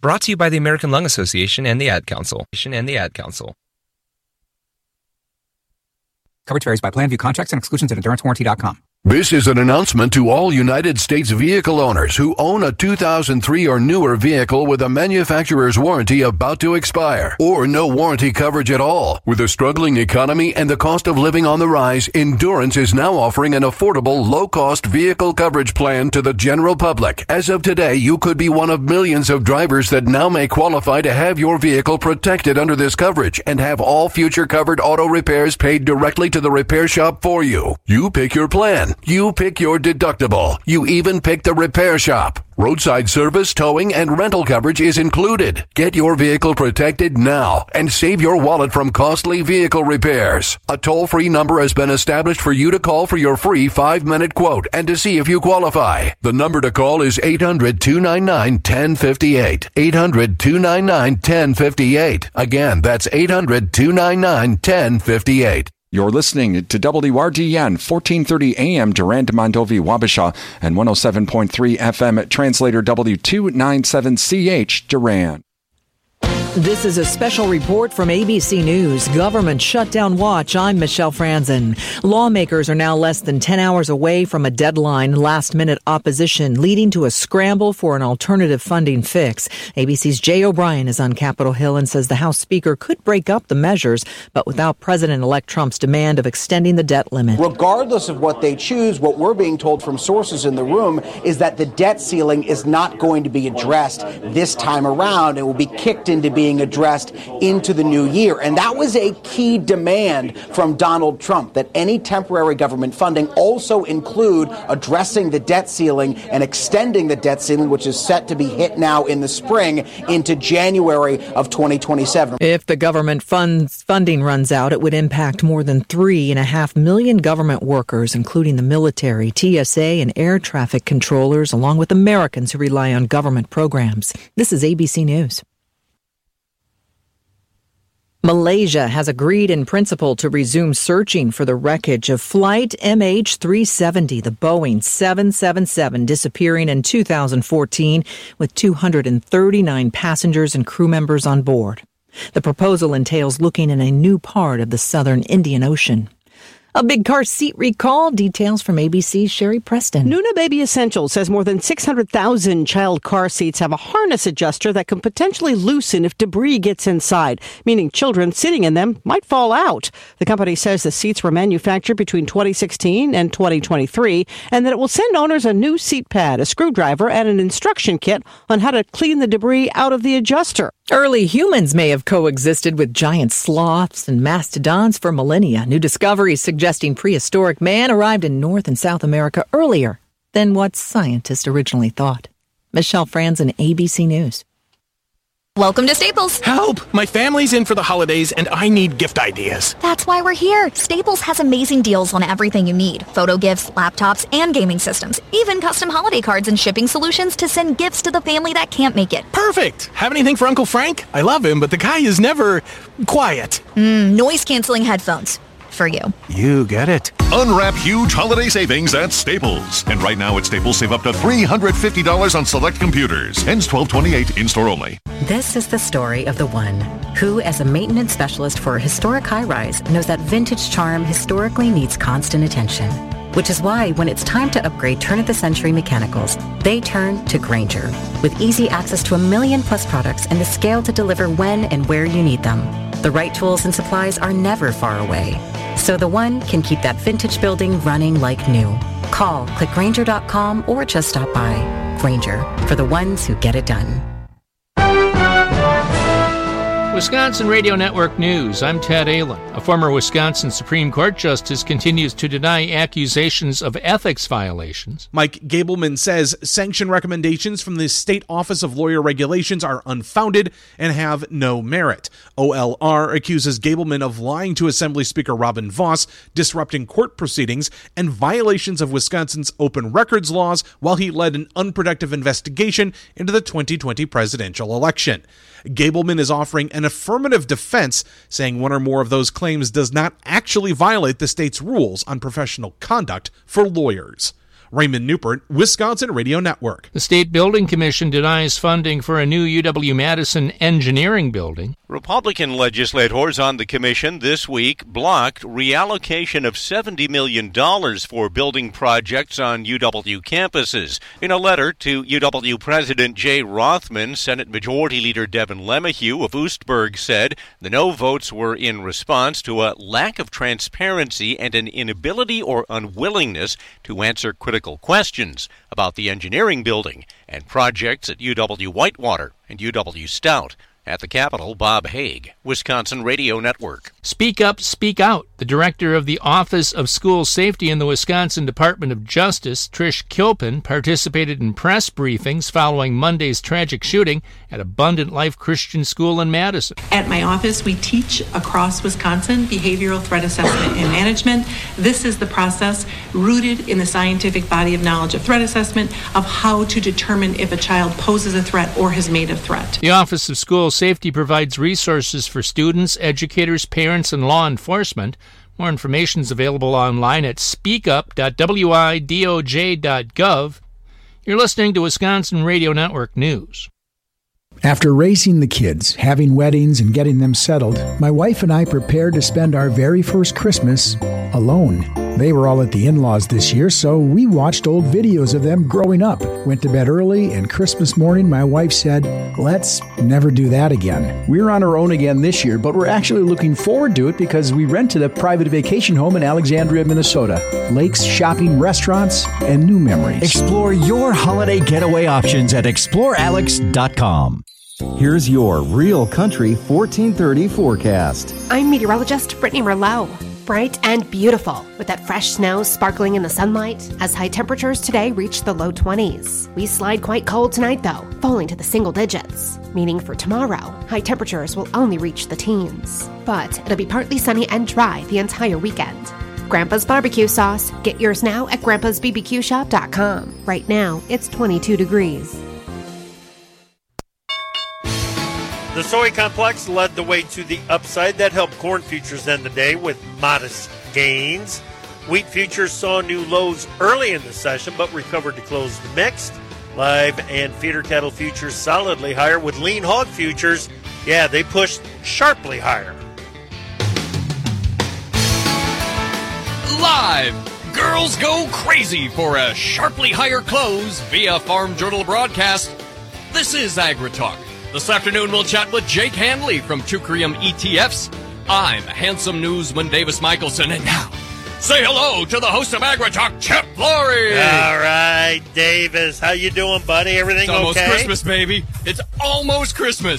Brought to you by the American Lung Association and the Ad Council. Coverage varies by plan. View contracts and exclusions at endurancewarranty.com. This is an announcement to all United States vehicle owners who own a 2003 or newer vehicle with a manufacturer's warranty about to expire or no warranty coverage at all. With a struggling economy and the cost of living on the rise, Endurance is now offering an affordable, low-cost vehicle coverage plan to the general public. As of today, you could be one of millions of drivers that now may qualify to have your vehicle protected under this coverage and have all future covered auto repairs paid directly to the repair shop for you. You pick your plan. You pick your deductible. You even pick the repair shop. Roadside service, towing, and rental coverage is included. Get your vehicle protected now and save your wallet from costly vehicle repairs. A toll-free number has been established for you to call for your free 5-minute quote and to see if you qualify. The number to call is 800-299-1058. 800-299-1058. Again, that's 800-299-1058. You're listening to WRDN 1430 AM Durand, Mondovi, Wabasha, and 107.3 FM Translator W297CH Durand. This is a special report from ABC News. Government shutdown watch. I'm Michelle Franzen. Lawmakers are now less than 10 hours away from a deadline. Last-minute opposition leading to a scramble for an alternative funding fix. ABC's Jay O'Brien is on Capitol Hill and says the House Speaker could break up the measures, but without President-elect Trump's demand of extending the debt limit. Regardless of what they choose, what we're being told from sources in the room is that the debt ceiling is not going to be addressed this time around. It will be kicked into being addressed into the new year. And that was a key demand from Donald Trump, that any temporary government funding also include addressing the debt ceiling and extending the debt ceiling, which is set to be hit now in the spring into January of 2027. If the government funding runs out, it would impact more than 3.5 million government workers, including the military, TSA, and air traffic controllers, along with Americans who rely on government programs. This is ABC News. Malaysia has agreed in principle to resume searching for the wreckage of flight MH370, the Boeing 777, disappearing in 2014 with 239 passengers and crew members on board. The proposal entails looking in a new part of the southern Indian Ocean. A big car seat recall. Details from ABC's Sherry Preston. Nuna Baby Essentials says more than 600,000 child car seats have a harness adjuster that can potentially loosen if debris gets inside, meaning children sitting in them might fall out. The company says the seats were manufactured between 2016 and 2023, and that it will send owners a new seat pad, a screwdriver, and an instruction kit on how to clean the debris out of the adjuster. Early humans may have coexisted with giant sloths and mastodons for millennia. New discoveries suggesting prehistoric man arrived in North and South America earlier than what scientists originally thought. Michelle Franzen, ABC News. Welcome to Staples. Help! My family's in for the holidays and I need gift ideas. That's why we're here. Staples has amazing deals on everything you need. Photo gifts, laptops, and gaming systems. Even custom holiday cards and shipping solutions to send gifts to the family that can't make it. Perfect! Have anything for Uncle Frank? I love him, but the guy is never quiet. Noise-canceling headphones. For you. You get it. Unwrap huge holiday savings at Staples. And right now at Staples, save up to $350 on select computers. Ends 12/28, in-store only. This is the story of the one who, as a maintenance specialist for a historic high-rise, knows that vintage charm historically needs constant attention. Which is why when it's time to upgrade turn-of-the-century mechanicals, they turn to Grainger. With easy access to 1 million+ products and the scale to deliver when and where you need them. The right tools and supplies are never far away. So the one can keep that vintage building running like new. Call, click Grainger.com, or just stop by. Grainger, for the ones who get it done. Wisconsin Radio Network News. I'm Ted Allen. A former Wisconsin Supreme Court justice continues to deny accusations of ethics violations. Mike Gableman says sanction recommendations from the State Office of Lawyer Regulations are unfounded and have no merit. OLR accuses Gableman of lying to Assembly Speaker Robin Vos, disrupting court proceedings, and violations of Wisconsin's open records laws while he led an unproductive investigation into the 2020 presidential election. Gableman is offering an affirmative defense, saying one or more of those claims does not actually violate the state's rules on professional conduct for lawyers. Raymond Newport, Wisconsin Radio Network. The State Building Commission denies funding for a new UW-Madison engineering building. Republican legislators on the commission this week blocked reallocation of $70 million for building projects on UW campuses. In a letter to UW President Jay Rothman, Senate Majority Leader Devin LeMahieu of Oostburg said the no votes were in response to a lack of transparency and an inability or unwillingness to answer critical questions about the engineering building and projects at UW Whitewater and UW Stout. At the Capitol, Bob Haig, Wisconsin Radio Network. Speak Up, Speak Out. The director of the Office of School Safety in the Wisconsin Department of Justice, Trish Kilpin, participated in press briefings following Monday's tragic shooting at Abundant Life Christian School in Madison. At my office, we teach across Wisconsin behavioral threat assessment and management. This is the process rooted in the scientific body of knowledge of threat assessment of how to determine if a child poses a threat or has made a threat. The Office of School Safety provides resources for students, educators, parents, and law enforcement. More information is available online at speakup.widoj.gov. You're listening to Wisconsin Radio Network News. After raising the kids, having weddings, and getting them settled, my wife and I prepared to spend our very first Christmas alone. They were all at the in-laws this year, so we watched old videos of them growing up, went to bed early, and Christmas morning my wife said, "Let's never do that again." We're on our own again this year, but we're actually looking forward to it because we rented a private vacation home in Alexandria, Minnesota. Lakes, shopping, restaurants, and new memories. Explore your holiday getaway options at explorealex.com. Here's your Real Country 1430 forecast. I'm meteorologist Brittany Merlot. Bright and beautiful, with that fresh snow sparkling in the sunlight, as high temperatures today reach the low 20s. We slide quite cold tonight, though, falling to the single digits, meaning for tomorrow, high temperatures will only reach the teens. But it'll be partly sunny and dry the entire weekend. Grandpa's Barbecue Sauce. Get yours now at grandpasbbqshop.com. Right now, it's 22 degrees. The soy complex led the way to the upside. That helped corn futures end the day with modest gains. Wheat futures saw new lows early in the session, but recovered to close mixed. Live and feeder cattle futures solidly higher, with lean hog futures, they pushed sharply higher. Live! Girls go crazy for a sharply higher close via Farm Journal broadcast. This is AgriTalk. This afternoon, we'll chat with Jake Handley from Teucrium ETFs. I'm handsome newsman Davis Michelson, and now, say hello to the host of AgriTalk, Chip Flory. All right, Davis. How you doing, buddy? Everything okay? It's almost Christmas, baby. It's almost Christmas.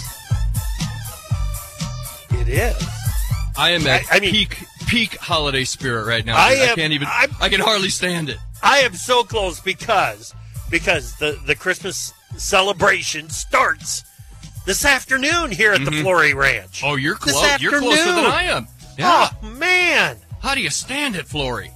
It is. I am at peak holiday spirit right now. I can hardly stand it. I am so close because the Christmas celebration starts this afternoon here at the Flory Ranch. Oh, you're close. You're closer than I am. Yeah. Oh, man. How do you stand it, Flory?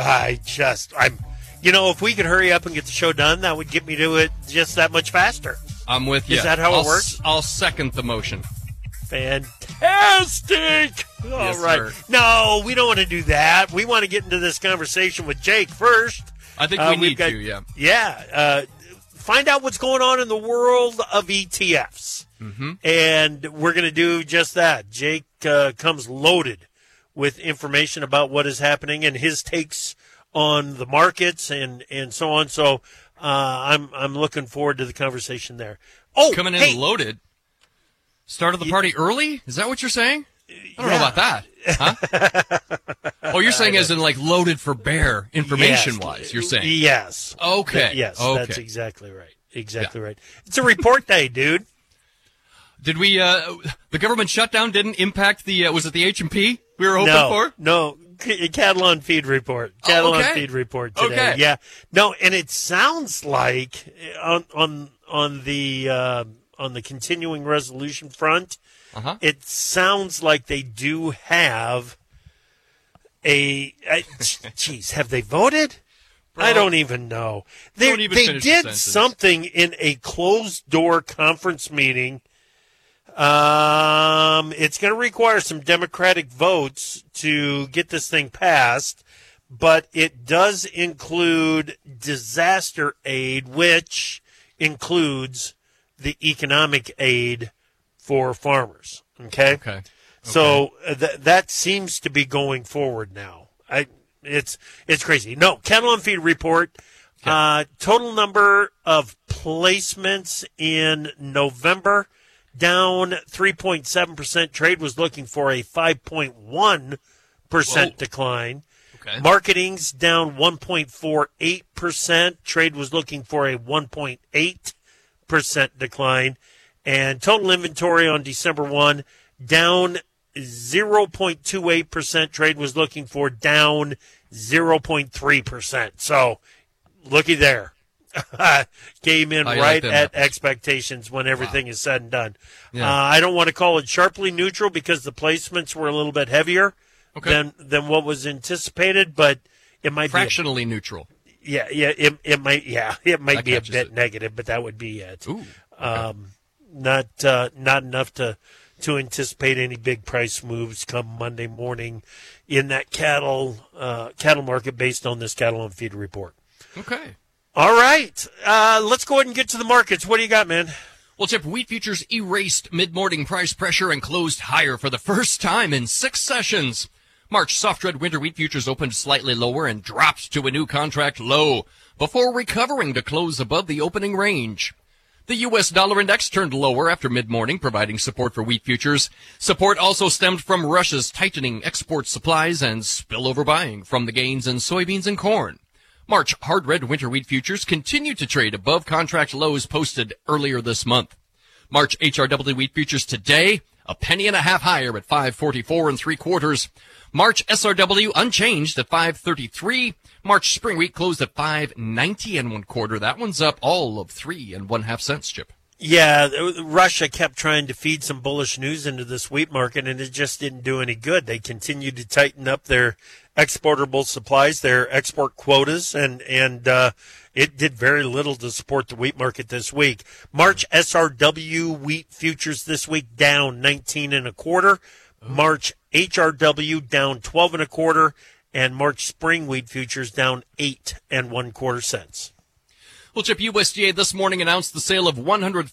If we could hurry up and get the show done, that would get me to it just that much faster. I'm with you. Is that how it works? I'll second the motion. Fantastic. All right. Sir. No, we don't want to do that. We want to get into this conversation with Jake first. I think we need to, yeah. Yeah. Find out what's going on in the world of ETFs. Mm-hmm. And we're going to do just that. Jake comes loaded with information about what is happening and his takes on the markets and so on. So I'm looking forward to the conversation there. Oh, coming in loaded. Started the party early? Is that what you're saying? I don't know about that. Huh? Oh, you're saying as in like loaded for bear information-wise, you're saying? Yes. Okay. Yes, okay. That's exactly right. Exactly right. It's a report day, dude. Did we, the government shutdown didn't impact was it the H&P we were hoping for? No, cattle on feed report. On feed report today. Okay. Yeah. No, and it sounds like on the continuing resolution front, it sounds like they do have geez, have they voted? Bro, I don't even know. They did something in a closed-door conference meeting. It's going to require some Democratic votes to get this thing passed, but it does include disaster aid, which includes the economic aid for farmers. Okay. So that seems to be going forward now. It's crazy. No, cattle on feed report. Total number of placements in November down 3.7%. Trade was looking for a 5.1% decline. Marketing's down 1.48%. Trade was looking for a 1.8% decline. And total inventory on December 1 down 0.28%. Trade was looking for down 0.3%. So, looky there. Came in right at expectations when everything is said and done. I don't want to call it sharply neutral because the placements were a little bit heavier than what was anticipated, but it might fractionally neutral. Yeah, it might be a bit negative, but that would be it. Not enough to anticipate any big price moves come Monday morning in that cattle market based on this cattle on feed report. Okay. All right. Let's go ahead and get to the markets. What do you got, man? Well, Chip, wheat futures erased mid-morning price pressure and closed higher for the first time in 6 sessions. March soft red winter wheat futures opened slightly lower and dropped to a new contract low before recovering to close above the opening range. The U.S. dollar index turned lower after mid-morning, providing support for wheat futures. Support also stemmed from Russia's tightening export supplies and spillover buying from the gains in soybeans and corn. March hard red winter wheat futures continued to trade above contract lows posted earlier this month. March HRW wheat futures today, a penny and a half higher at 5.44 3/4. March SRW unchanged at 5.33. March spring wheat closed at 5.90 1/4. That one's up all of 3 1/2 cents, Chip. Yeah, Russia kept trying to feed some bullish news into this wheat market, and it just didn't do any good. They continued to tighten up their exportable supplies, their export quotas, and it did very little to support the wheat market this week. March SRW wheat futures this week down 19 1/4. March HRW down 12 1/4, and March spring wheat futures down 8 1/4 cents. Well, Chip, USDA this morning announced the sale of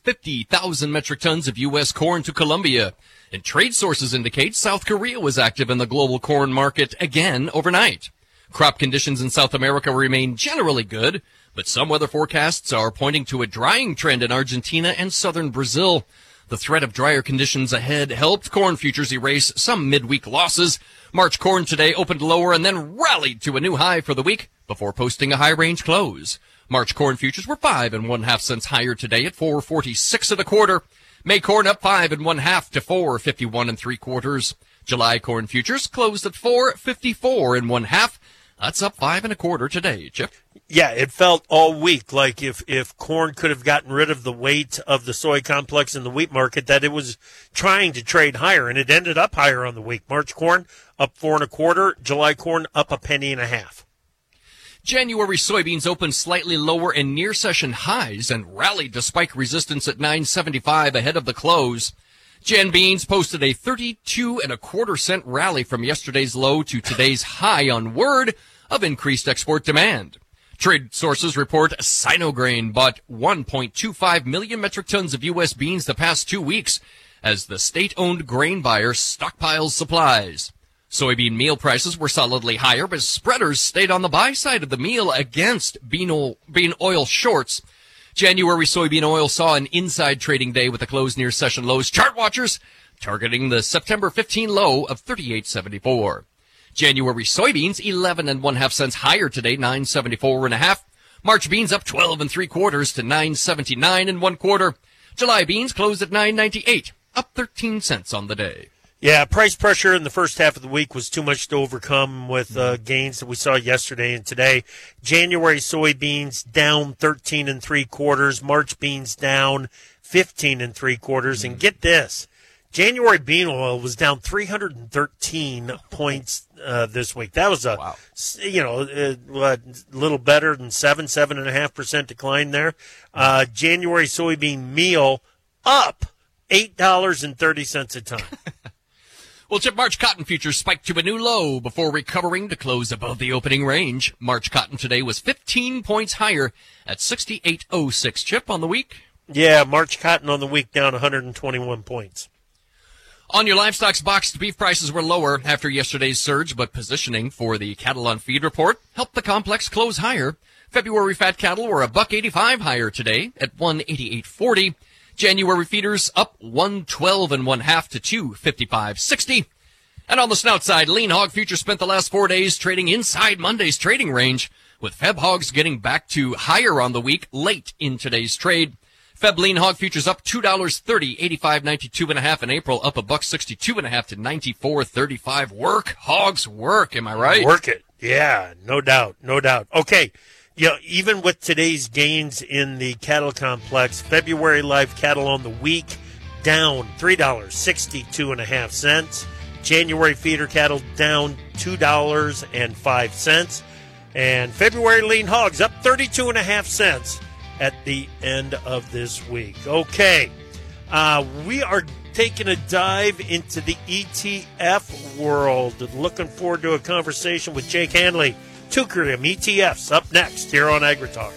150,000 metric tons of U.S. corn to Colombia. And trade sources indicate South Korea was active in the global corn market again overnight. Crop conditions in South America remain generally good, but some weather forecasts are pointing to a drying trend in Argentina and southern Brazil. The threat of drier conditions ahead helped corn futures erase some midweek losses. March corn today opened lower and then rallied to a new high for the week before posting a high-range close. March corn futures were 5 1/2 cents higher today at 4.46 1/4. May corn up 5 1/2 to 4.51 3/4. July corn futures closed at 4.54 1/2. That's up 5 1/4 today, Chip. Yeah, it felt all week like if corn could have gotten rid of the weight of the soy complex in the wheat market, that it was trying to trade higher, and it ended up higher on the week. March corn up 4 1/4. July corn up a penny and a half. January soybeans opened slightly lower and near session highs and rallied to spike resistance at 9.75 ahead of the close. Jan beans posted a 32 1/4 cent rally from yesterday's low to today's high on word of increased export demand. Trade sources report Sinograin bought 1.25 million metric tons of U.S. beans the past 2 weeks as the state-owned grain buyer stockpiles supplies. Soybean meal prices were solidly higher, but spreaders stayed on the buy side of the meal against bean oil shorts. January soybean oil saw an inside trading day with a close near session lows. Chart watchers targeting the September 15 low of 38.74. January soybeans 11 1/2 cents higher today, 9.74 1/2. March beans up 12 3/4 to 9.79 1/4. July beans closed at 9.98, up 13 cents on the day. Yeah, price pressure in the first half of the week was too much to overcome with gains that we saw yesterday and today. January soybeans down 13 3/4. March beans down 15 3/4. And get this, January bean oil was down 313 points this week. That was a little better than 7.5% decline there. January soybean meal up $8.30 a ton. Well, Chip, March cotton futures spiked to a new low before recovering to close above the opening range. March cotton today was 15 points higher at 68.06. Chip, on the week? Yeah, March cotton on the week down 121 points. On your livestock's boxed beef prices were lower after yesterday's surge, but positioning for the cattle on feed report helped the complex close higher. February fat cattle were $1.85 higher today at $188.40. January feeders up 112 1/2 to 255.60. And on the snout side, lean hog futures spent the last 4 days trading inside Monday's trading range, with Feb hogs getting back to higher on the week late in today's trade. Feb lean hog futures up $2.30, 85.92 1/2 in April, up $1.62 1/2 to 94.35. Work, hogs, work. Am I right? Work it. Yeah, no doubt, no doubt. Okay. Yeah, even with today's gains in the cattle complex, February live cattle on the week down $3.62 1/2. January feeder cattle down $2.05. And February lean hogs up 32 1/2 at the end of this week. Okay, we are taking a dive into the ETF world. Looking forward to a conversation with Jake Hanley. Tukrium ETFs up next here on AgriTalk.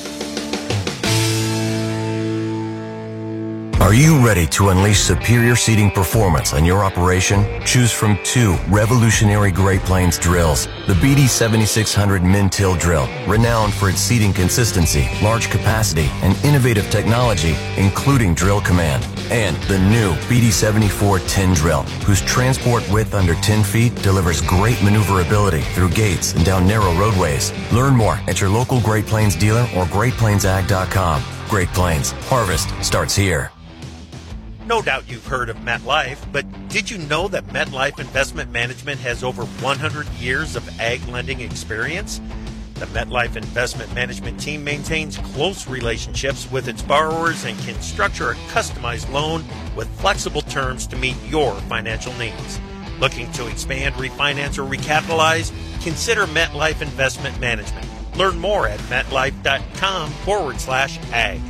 Are you ready to unleash superior seeding performance on your operation? Choose from 2 revolutionary Great Plains drills. The BD 7600 Min-Till drill, renowned for its seeding consistency, large capacity, and innovative technology, including drill command. And the new BD 7410 drill, whose transport width under 10 feet delivers great maneuverability through gates and down narrow roadways. Learn more at your local Great Plains dealer or GreatPlainsAg.com. Great Plains, harvest starts here. No doubt you've heard of MetLife, but did you know that MetLife Investment Management has over 100 years of ag lending experience? The MetLife Investment Management team maintains close relationships with its borrowers and can structure a customized loan with flexible terms to meet your financial needs. Looking to expand, refinance, or recapitalize? Consider MetLife Investment Management. Learn more at metlife.com/ag.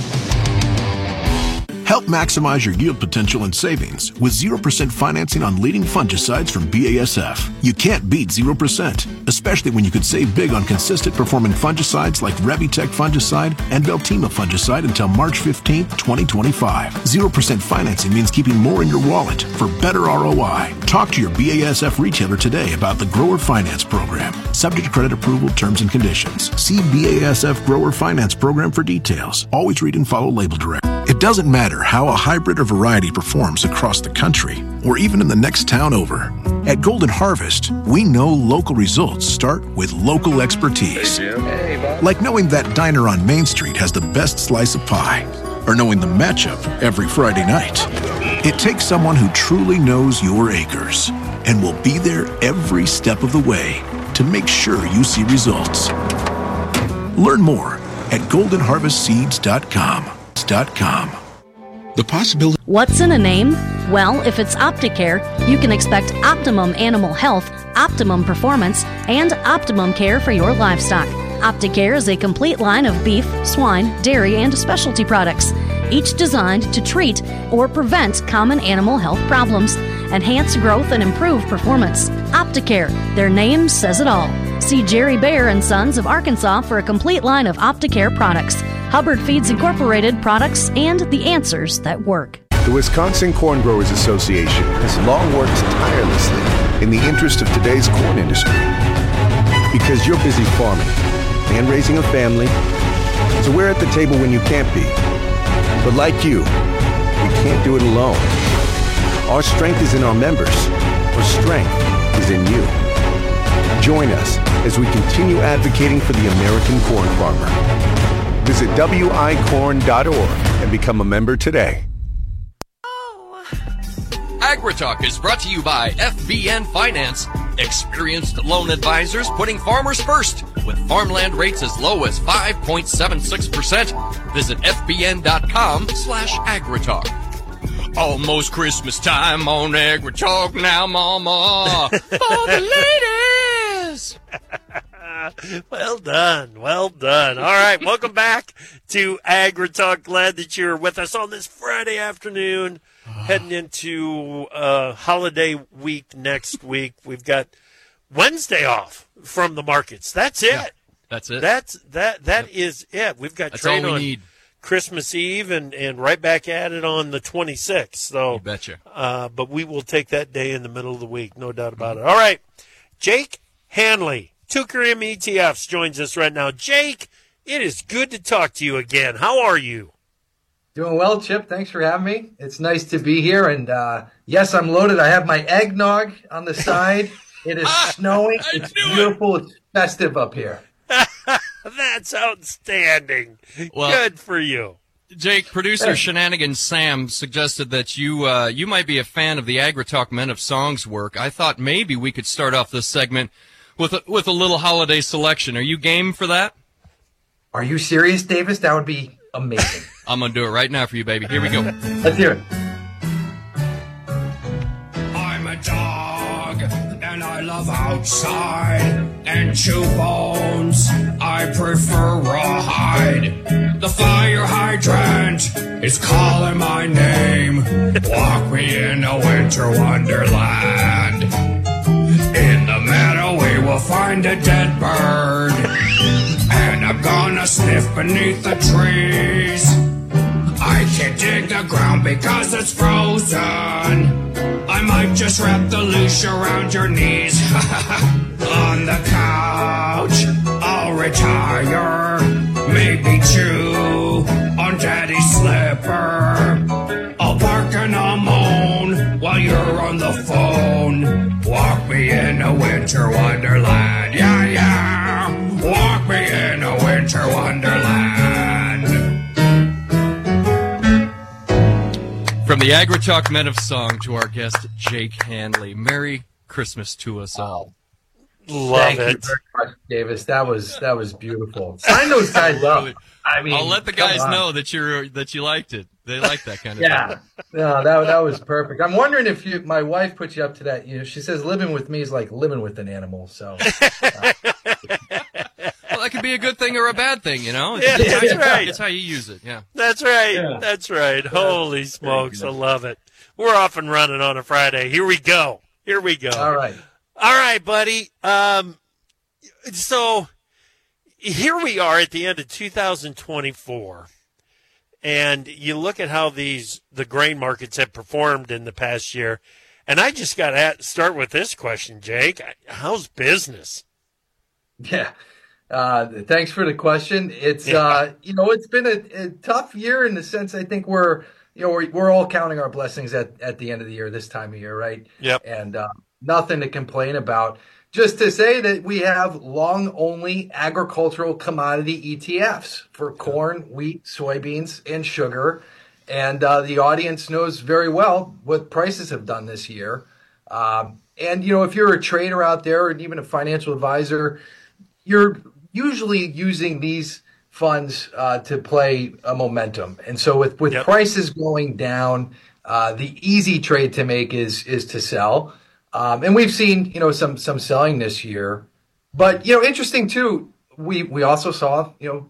Help maximize your yield potential and savings with 0% financing on leading fungicides from BASF. You can't beat 0%, especially when you could save big on consistent performing fungicides like Revitec fungicide and Veltima fungicide until March 15, 2025. 0% financing means keeping more in your wallet for better ROI. Talk to your BASF retailer today about the Grower Finance Program. Subject to credit approval, terms and conditions. See BASF Grower Finance Program for details. Always read and follow label directions. It doesn't matter how a hybrid or variety performs across the country or even in the next town over. At Golden Harvest, we know local results start with local expertise. Like knowing that diner on Main Street has the best slice of pie, or knowing the matchup every Friday night. It takes someone who truly knows your acres and will be there every step of the way to make sure you see results. Learn more at goldenharvestseeds.com. The possibility. What's in a name? Well, if it's Opticare, you can expect optimum animal health, optimum performance, and optimum care for your livestock. Opticare is a complete line of beef, swine, dairy, and specialty products, each designed to treat or prevent common animal health problems, enhance growth, and improve performance. Opticare, their name says it all. See Jerry Baer and Sons of Arkansas for a complete line of Opticare products, Hubbard Feeds Incorporated products, and the answers that work. The Wisconsin Corn Growers Association has long worked tirelessly in the interest of today's corn industry. Because you're busy farming and raising a family, so we're at the table when you can't be. But like you, we can't do it alone. Our strength is in our members. Our strength is in you. Join us as we continue advocating for the American corn farmer. Visit wicorn.org and become a member today. AgriTalk is brought to you by FBN Finance. Experienced loan advisors putting farmers first with farmland rates as low as 5.76%. Visit fbn.com/agritalk. Almost Christmas time on AgriTalk now, Mama. For the ladies. Well done. Well done. All right. Welcome back to AgriTalk. Glad that you're with us on this Friday afternoon, heading into holiday week next week. We've got Wednesday off from the markets. That's it. Yeah, that's it. That is it. We've got trade on Christmas Eve and right back at it on the 26th. So, you betcha. But we will take that day in the middle of the week, no doubt about it. All right. Jake Hanley, Teucrium ETFs, joins us right now. Jake, it is good to talk to you again. How are you? Doing well, Chip. Thanks for having me. It's nice to be here. And yes, I'm loaded. I have my eggnog on the side. It is snowing. It's beautiful. It's festive up here. That's outstanding. Well, good for you. Jake, producer Shenanigans Sam suggested that you might be a fan of the AgriTalk Men of Songs work. I thought maybe we could start off this segment with a little holiday selection. Are you game for that? Are you serious, Davis? That would be amazing. I'm going to do it right now for you, baby. Here we go. Let's hear it. I'm a dog, and I love outside and chew bones. I prefer rawhide. The fire hydrant is calling my name. Walk me in a winter wonderland. In the meadow we will find a dead bird, and I'm gonna sniff beneath the trees. I can't dig the ground because it's frozen. I might just wrap the leash around your knees. On the couch, I'll retire. Maybe chew on Daddy's slipper. I'll bark and I'll moan while you're on the phone. Walk me in a winter wonderland. Yeah, yeah. Walk me in a winter wonderland. From the AgriTalk Men of Song to our guest, Jake Hanley. Merry Christmas to us all. Thank you very much, Davis. That was beautiful. Sign those guys up. I mean, I'll let the guys know that you liked it. They like that kind of thing. No, that was perfect. I'm wondering if my wife put you up to that. You know, she says living with me is like living with an animal. So, well, that could be a good thing or a bad thing, you know. Yeah, that's right. It's how you use it. Yeah, that's right. Yeah. That's right. Holy smokes, I love it. We're off and running on a Friday. Here we go. All right, buddy. So here we are at the end of 2024, and you look at how the grain markets have performed in the past year, and I just got to start with this question, Jake. How's business? Yeah. Thanks for the question. It's it's been a tough year in the sense I think we're all counting our blessings at the end of the year this time of year, right? Yep. And nothing to complain about. Just to say that we have long-only agricultural commodity ETFs for corn, wheat, soybeans, and sugar. And the audience knows very well what prices have done this year. And, if you're a trader out there and even a financial advisor, you're usually using these funds to play a momentum. And so with prices going down, the easy trade to make is to sell. And we've seen, some selling this year, but, interesting too, we also saw,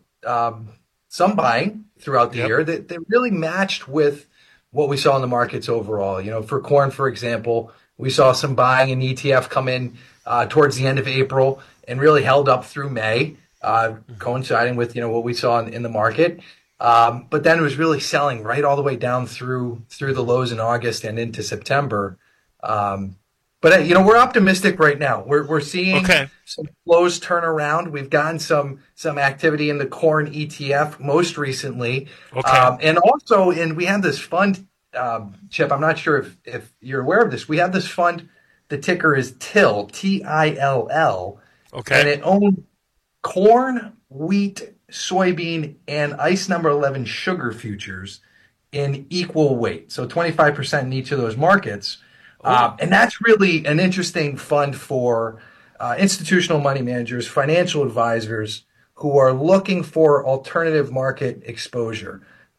some buying throughout the year that really matched with what we saw in the markets overall. For corn, for example, we saw some buying in ETF come in towards the end of April and really held up through May, coinciding with, what we saw in the market. But then it was really selling right all the way down through the lows in August and into September. But we're optimistic right now. We're seeing some flows turn around. We've gotten some activity in the corn ETF most recently, and also we have this fund, Chip. I'm not sure if you're aware of this. We have this fund. The ticker is TILL, TILL. And it owns corn, wheat, soybean, and ICE number 11 sugar futures in equal weight. So 25% in each of those markets. And that's really an interesting fund for institutional money managers, financial advisors who are looking for alternative market exposure.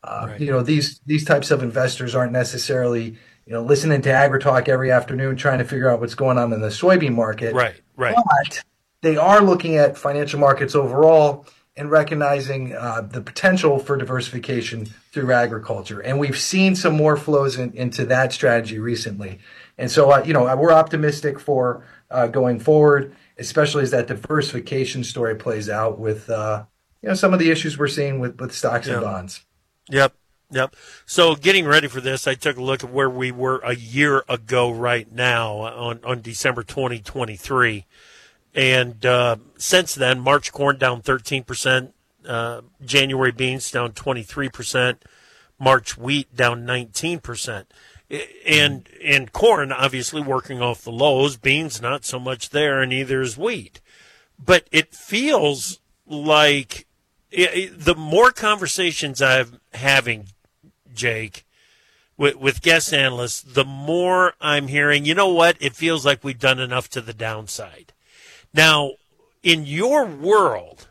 These types of investors aren't necessarily, listening to AgriTalk every afternoon trying to figure out what's going on in the soybean market. Right. But they are looking at financial markets overall and recognizing the potential for diversification through agriculture. And we've seen some more flows into that strategy recently. And so, we're optimistic for going forward, especially as that diversification story plays out with, some of the issues we're seeing with stocks and bonds. Yep. So getting ready for this, I took a look at where we were a year ago right now on December 2023. And since then, March corn down 13%, January beans down 23%, March wheat down 19%. And corn, obviously, working off the lows, beans not so much there, and neither is wheat. But it feels like the more conversations I'm having, Jake, with guest analysts, the more I'm hearing, you know what, it feels like we've done enough to the downside. Now, in your world,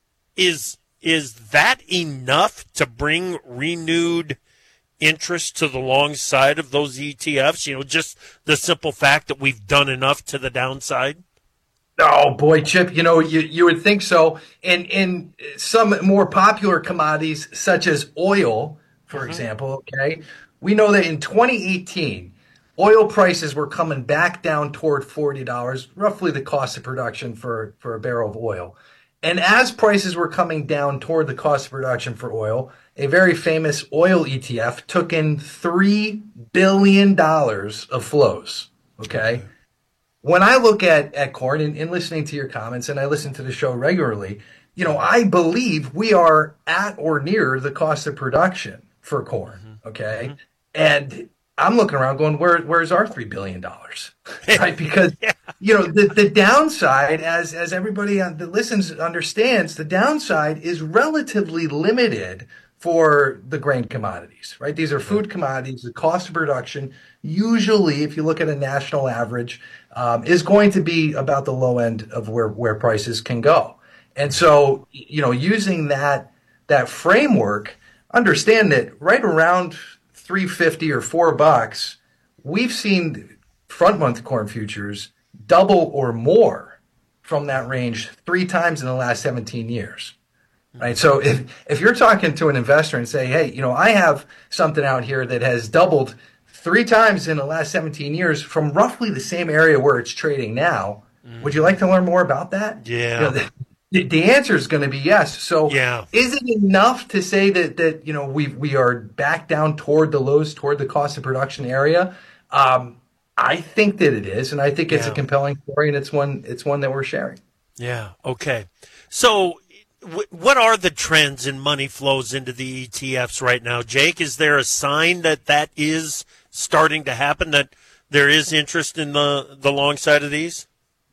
is that enough to bring renewed interest to the long side of those ETFs? Just the simple fact that we've done enough to the downside? Oh, boy, Chip, you would think so. And in some more popular commodities, such as oil, for example, okay, we know that in 2018, oil prices were coming back down toward $40, roughly the cost of production for a barrel of oil. And as prices were coming down toward the cost of production for oil, a very famous oil ETF took in $3 billion of flows, okay? When I look at corn and listening to your comments, and I listen to the show regularly, I believe we are at or near the cost of production for corn, okay? And I'm looking around going, where's our $3 billion, right? Because, the downside, as everybody that listens understands, the downside is relatively limited for the grain commodities, right? These are food commodities. The cost of production, usually, if you look at a national average, is going to be about the low end of where prices can go. And so, using that framework, understand that right around $3.50 or $4, we've seen front month corn futures double or more from that range 3 times in the last 17 years. Right. So if you're talking to an investor and say, hey, I have something out here that has doubled 3 times in the last 17 years from roughly the same area where it's trading now, would you like to learn more about that? Yeah. The answer is going to be yes. So is it enough to say that we are back down toward the lows, toward the cost of production area? I think that it is, and I think it's a compelling story, and it's one that we're sharing. Yeah. Okay. So what are the trends in money flows into the ETFs right now, Jake? Is there a sign that is starting to happen, that there is interest in the long side of these?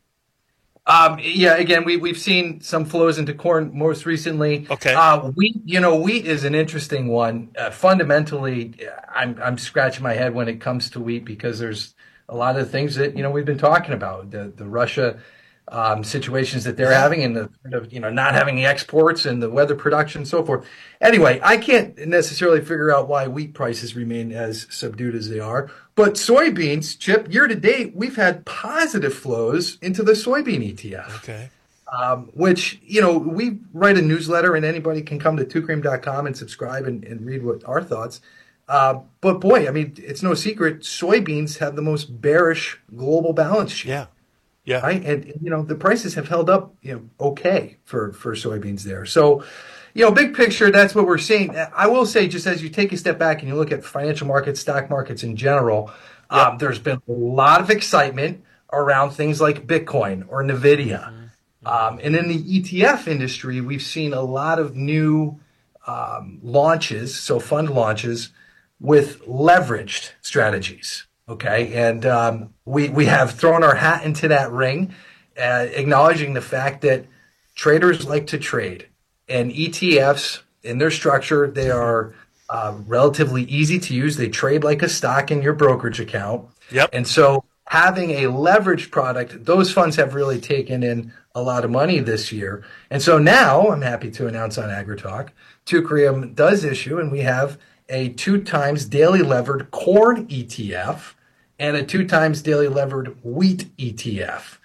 Again, we've seen some flows into corn most recently. Okay. Wheat is an interesting one. Fundamentally, I'm scratching my head when it comes to wheat because there's a lot of things that, we've been talking about. The Russia situations that they're having and the not having the exports and the weather production and so forth. Anyway, I can't necessarily figure out why wheat prices remain as subdued as they are. But soybeans, Chip, year to date, we've had positive flows into the soybean ETF. Okay. Which, we write a newsletter and anybody can come to twocream.com and subscribe and read what our thoughts. But boy, it's no secret, soybeans have the most bearish global balance sheet. Yeah. Right. And, the prices have held up, okay for soybeans there. So, big picture, that's what we're seeing. I will say, just as you take a step back and you look at financial markets, stock markets in general, there's been a lot of excitement around things like Bitcoin or NVIDIA. And in the ETF industry, we've seen a lot of new launches, so fund launches with leveraged strategies. Okay, and we have thrown our hat into that ring, acknowledging the fact that traders like to trade, and ETFs in their structure, they are relatively easy to use. They trade like a stock in your brokerage account. Yep. And so having a leveraged product, those funds have really taken in a lot of money this year. And so now I'm happy to announce on AgriTalk, Twocream does issue, and we have a 2 times daily levered corn ETF and a 2 times daily levered wheat ETF.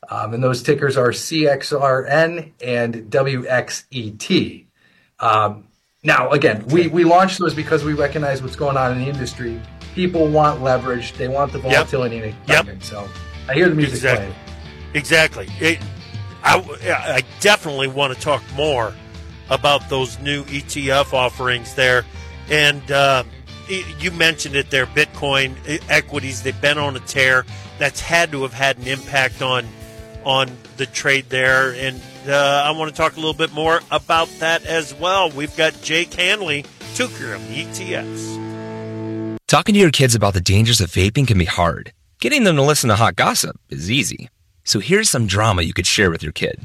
And those tickers are CXRN and WXET. Now, again, we launched those because we recognize what's going on in the industry. People want leverage. They want the volatility and excitement. So I hear the music playing. Exactly. I definitely want to talk more about those new ETF offerings there. And you mentioned it there, Bitcoin equities, they've been on a tear. That's had to have had an impact on the trade there. And I want to talk a little bit more about that as well. We've got Jake Hanley, Tukurium ETFs. Talking to your kids about the dangers of vaping can be hard. Getting them to listen to hot gossip is easy. So here's some drama you could share with your kid.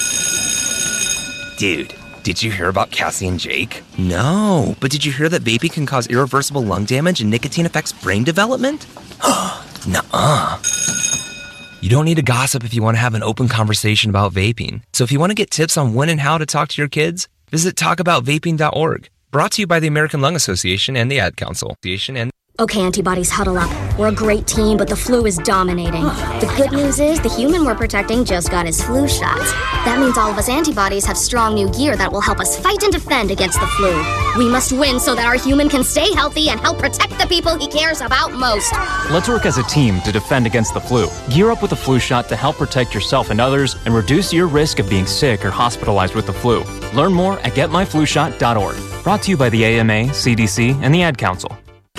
Dude, did you hear about Cassie and Jake? No, but did you hear that vaping can cause irreversible lung damage and nicotine affects brain development? Nuh-uh. You don't need to gossip if you want to have an open conversation about vaping. So if you want to get tips on when and how to talk to your kids, visit talkaboutvaping.org. Brought to you by the American Lung Association and the Ad Council. Okay, antibodies, huddle up. We're a great team, but the flu is dominating. The good news is the human we're protecting just got his flu shots. That means all of us antibodies have strong new gear that will help us fight and defend against the flu. We must win so that our human can stay healthy and help protect the people he cares about most. Let's work as a team to defend against the flu. Gear up with a flu shot to help protect yourself and others and reduce your risk of being sick or hospitalized with the flu. Learn more at getmyflushot.org. Brought to you by the AMA, CDC, and the Ad Council.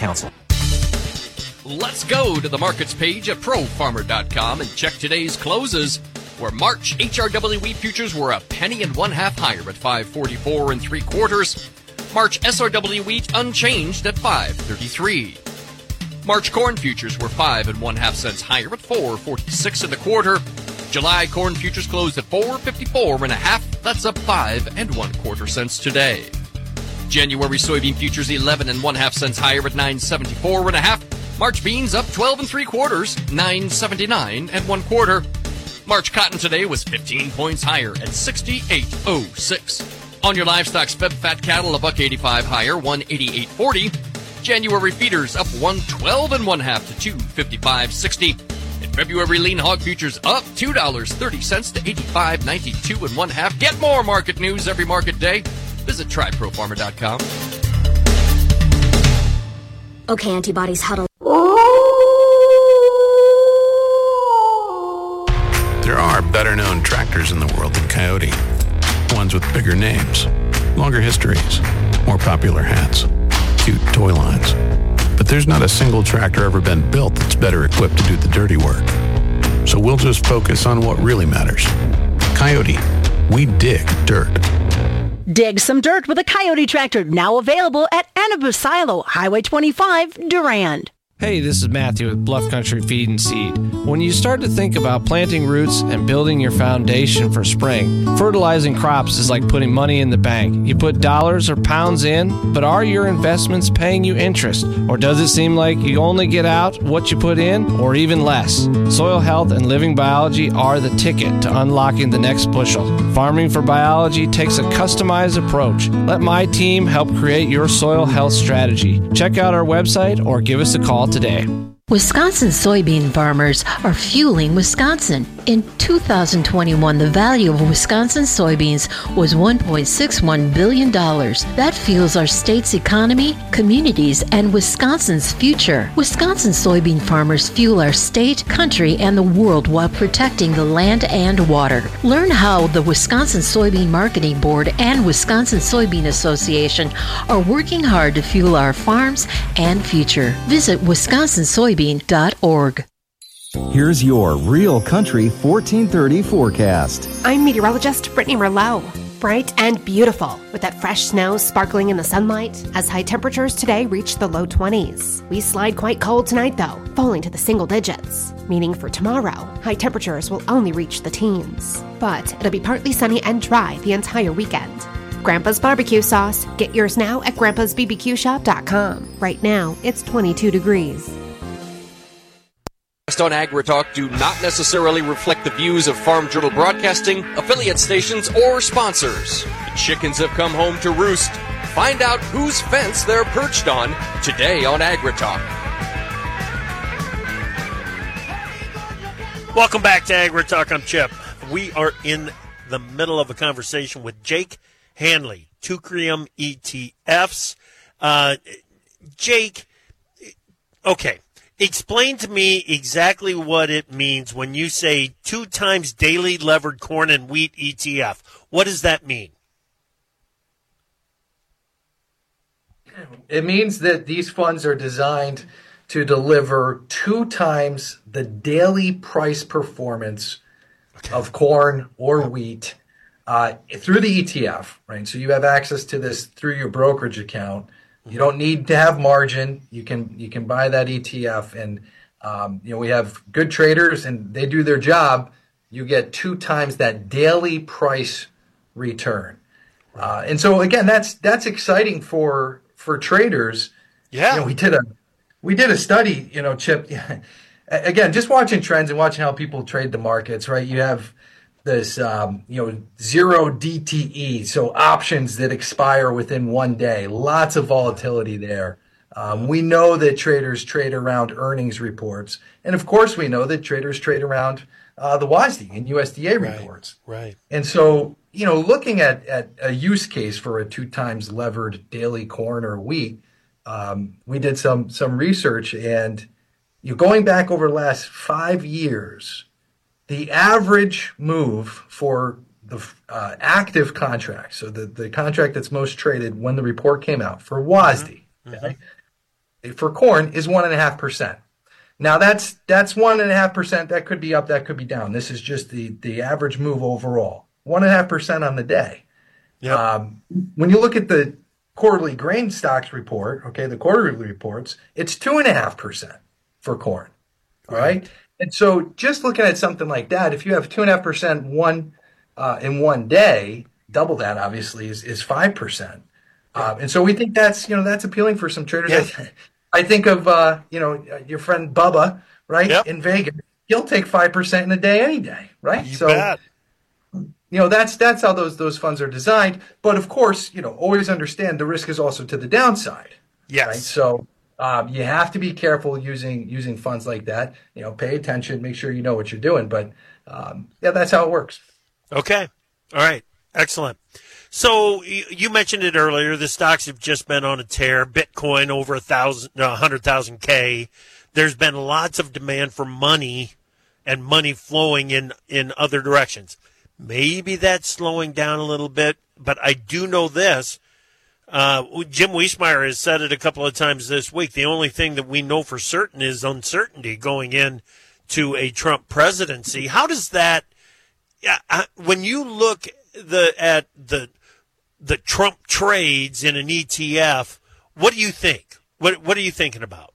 Let's go to the markets page at ProFarmer.com and check today's closes, where March HRW wheat futures were a penny and 1/2 higher at 5.44 3/4. March SRW wheat unchanged at 5.33. March corn futures were 5 1/2 cents higher at 4.46 1/4. July corn futures closed at 4.54 1/2. That's up 5 1/4 cents today. January soybean futures 11 1/2 cents higher at 9.74 1/2. March beans up 12 3/4, 9.79 1/4. March cotton today was 15 points higher at 68.06. On your livestock, speb fat cattle $1.85 higher, 188.40. January feeders up 112 1/2 to 255.60. In February lean hog futures up $2.30 to 85.92 1/2. Get more market news every market day. Visit tryprofarmer.com. Okay, antibodies, huddle. There are better-known tractors in the world than Coyote. Ones with bigger names, longer histories, more popular hats, cute toy lines. But there's not a single tractor ever been built that's better equipped to do the dirty work. So we'll just focus on what really matters. Coyote, we dig dirt. Dig some dirt with a Coyote tractor, now available at Anabu Silo, Highway 25, Durand. Hey, this is Matthew with Bluff Country Feed and Seed. When you start to think about planting roots and building your foundation for spring, fertilizing crops is like putting money in the bank. You put dollars or pounds in, but are your investments paying you interest? Or does it seem like you only get out what you put in, or even less? Soil health and living biology are the ticket to unlocking the next bushel. Farming for Biology takes a customized approach. Let my team help create your soil health strategy. Check out our website or give us a call today. Wisconsin soybean farmers are fueling Wisconsin. In 2021, the value of Wisconsin soybeans was $1.61 billion. That fuels our state's economy, communities, and Wisconsin's future. Wisconsin soybean farmers fuel our state, country, and the world while protecting the land and water. Learn how the Wisconsin Soybean Marketing Board and Wisconsin Soybean Association are working hard to fuel our farms and future. Visit wisconsinsoybean.org. Here's your Real Country 1430 forecast. I'm meteorologist Brittany Merlot. Bright and beautiful, with that fresh snow sparkling in the sunlight, as high temperatures today reach the low 20s. We slide quite cold tonight, though, falling to the single digits, meaning for tomorrow, high temperatures will only reach the teens. But it'll be partly sunny and dry the entire weekend. Grandpa's barbecue sauce. Get yours now at grandpasbbqshop.com. Right now, it's 22 degrees. On AgriTalk do not necessarily reflect the views of Farm Journal Broadcasting, affiliate stations, or sponsors. The chickens have come home to roost. Find out whose fence they're perched on today on AgriTalk. Welcome back to Agri Talk. I'm Chip. We are in the middle of a conversation with Jake Hanley, Teucrium ETFs. Jake, okay, explain to me exactly what it means when you say 2 times daily levered corn and wheat ETF. What does that mean? It means that these funds are designed to deliver 2 times the daily price performance of corn or wheat through the ETF, right? So you have access to this through your brokerage account. You don't need to have margin. You can buy that ETF, and we have good traders, and they do their job. You get 2 times that daily price return, and so again, that's exciting for traders. Yeah, we did a study, Chip. Again, just watching trends and watching how people trade the markets, right? You have this, zero DTE, so options that expire within one day. Lots of volatility there. We know that traders trade around earnings reports. And, of course, we know that traders trade around the WASDE and USDA reports. Right. And so, looking at a use case for a 2 times levered daily corn or wheat, we did some research, and going back over the last 5 years, the average move for the active contract, so the contract that's most traded when the report came out for WASDE, okay, for corn is 1.5%. Now that's 1.5%. That could be up, that could be down. This is just the average move overall, 1.5% on the day. Yep. When you look at the quarterly grain stocks report, okay, the quarterly reports, it's 2.5% for corn. All right. And so just looking at something like that, if you have 2.5% in one day, double that obviously is 5%. And so we think that's appealing for some traders. Yeah. I think of, your friend Bubba, right? Yep. In Vegas, he'll take 5% in a day, any day, right? You bet. That's how those funds are designed. But of course, always understand the risk is also to the downside. Yes. Right? So you have to be careful using funds like that. Pay attention, make sure you know what you're doing. But that's how it works. Okay. All right. Excellent. So you mentioned it earlier. The stocks have just been on a tear. Bitcoin over 100,000 K. There's been lots of demand for money and money flowing in other directions. Maybe that's slowing down a little bit, but I do know this. Jim Wiesmeyer has said it a couple of times this week. The only thing that we know for certain is uncertainty going into a Trump presidency. How does that, when you look at the Trump trades in an ETF, what do you think? What are you thinking about?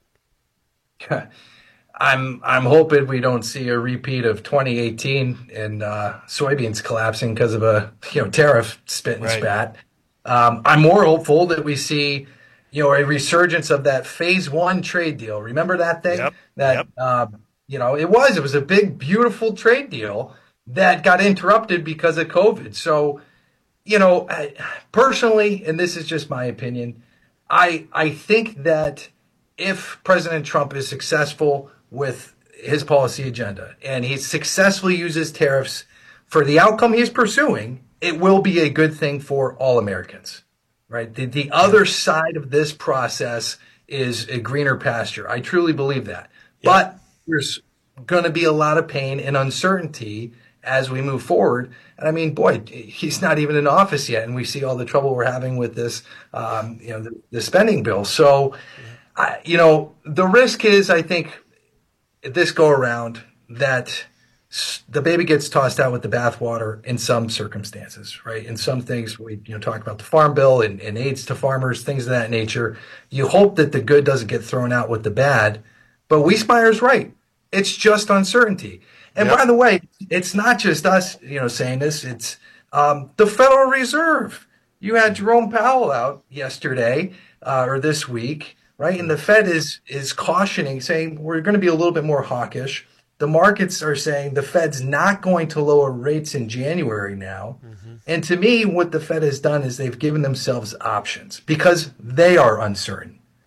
I'm hoping we don't see a repeat of 2018 and soybeans collapsing because of a tariff spit and spat. I'm more hopeful that we see a resurgence of that phase 1 trade deal. Remember that thing? Yep. It was a big, beautiful trade deal that got interrupted because of COVID. So, personally, and this is just my opinion, I think that if President Trump is successful with his policy agenda and he successfully uses tariffs for the outcome he's pursuing, it will be a good thing for all Americans, right? The other side of this process is a greener pasture. I truly believe that. Yeah. But there's going to be a lot of pain and uncertainty as we move forward. And I mean, boy, he's not even in office yet, and we see all the trouble we're having with this, the spending bill. So, the risk is, I think, this go around that the baby gets tossed out with the bathwater in some circumstances, right? In some things, we talk about the farm bill and aids to farmers, things of that nature. You hope that the good doesn't get thrown out with the bad, but Wiesmeyer's right. It's just uncertainty. And by the way, it's not just us, saying this. It's the Federal Reserve. You had Jerome Powell out yesterday or this week, right? And the Fed is cautioning, saying we're going to be a little bit more hawkish. The markets are saying the Fed's not going to lower rates in January now. Mm-hmm. And to me, what the Fed has done is they've given themselves options because they are uncertain,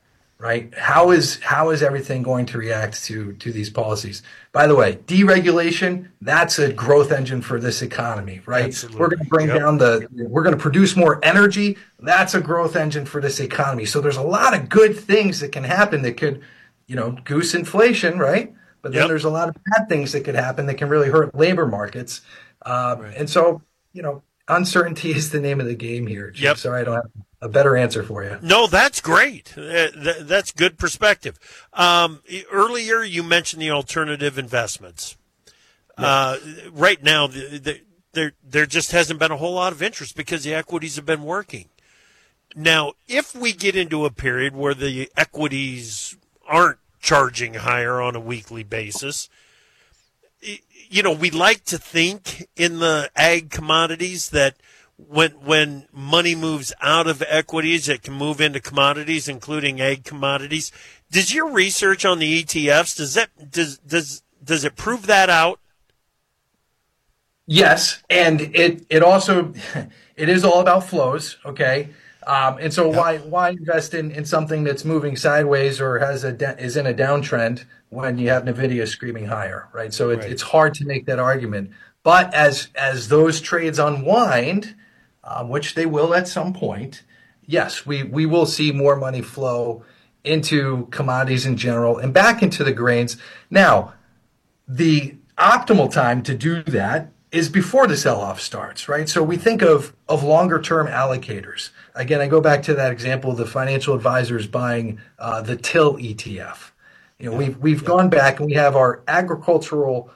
right? How is everything going to react to these policies? By the way, deregulation, that's a growth engine for this economy, right? Absolutely. We're going to bring down we're going to produce more energy. That's a growth engine for this economy. So there's a lot of good things that can happen that could, goose inflation, right? But then there's a lot of bad things that could happen that can really hurt labor markets. And so, uncertainty is the name of the game here. Jim. Yep. Sorry, I don't have a better answer for you. No, that's great. That's good perspective. Earlier, you mentioned the alternative investments. Right now, there just hasn't been a whole lot of interest because the equities have been working. Now, if we get into a period where the equities aren't charging higher on a weekly basis, we like to think in the ag commodities that when money moves out of equities, it can move into commodities, including ag commodities. Does your research on the ETFs, does it prove that out? Yes, and it also it is all about flows, okay? And so why invest in something that's moving sideways or is in a downtrend when you have NVIDIA screaming higher, right? So it's hard to make that argument. But as those trades unwind, which they will at some point, yes, we will see more money flow into commodities in general and back into the grains. Now, the optimal time to do that is before the sell-off starts, right? So we think of longer-term allocators. Again, I go back to that example of the financial advisors buying the TIL ETF. We've gone back and we have our agricultural